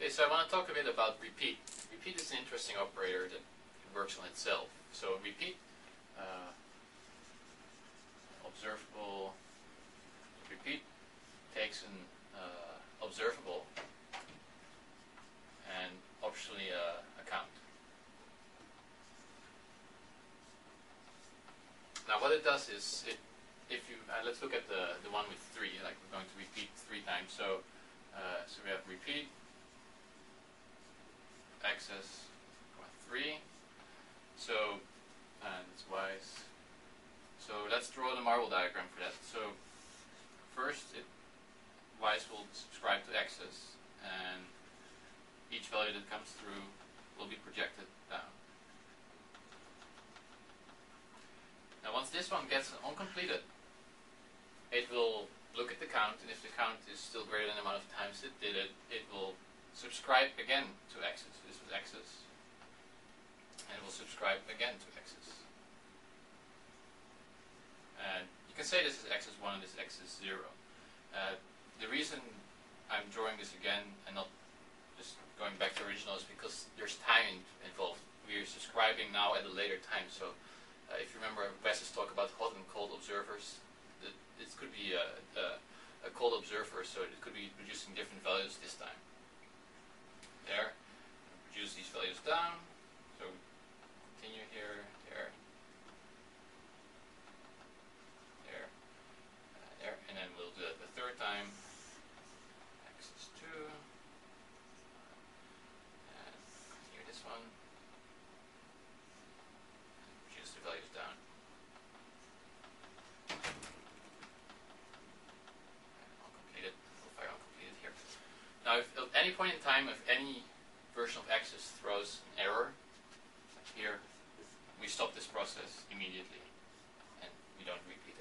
Okay, so I want to talk a bit about repeat. Repeat is an interesting operator that works on itself. So repeat, observable, repeat takes an observable and optionally a count. Now what it does is, if you let's look at the one with 3, like we're going to repeat 3 times. So we have repeat, access, 3. So, and it's wise. So let's draw the marble diagram for that. So first, wise will subscribe to access, and each value that comes through will be projected down. Now once this one gets uncompleted, it will look at the count, and if the count is still greater than the amount of times it did it, it will subscribe again to access. This was access, and it will subscribe again to access. And you can say this is access 1 and this is access 0. The reason I'm drawing this again and not just going back to original is because there's time involved. We are subscribing now at a later time. So if you remember Wes's talk about hot and cold observers, it could be a cold observer, so it could be producing different values this time. There, reduce these values down. So continue here, there, there, there, and then we'll do it the third time. Access 2, and continue this one. Reduce the values down. Uncompleted. We'll fire uncompleted here. Now, if at any point in time, if any version of access throws an error, here, we stop this process immediately, and we don't repeat.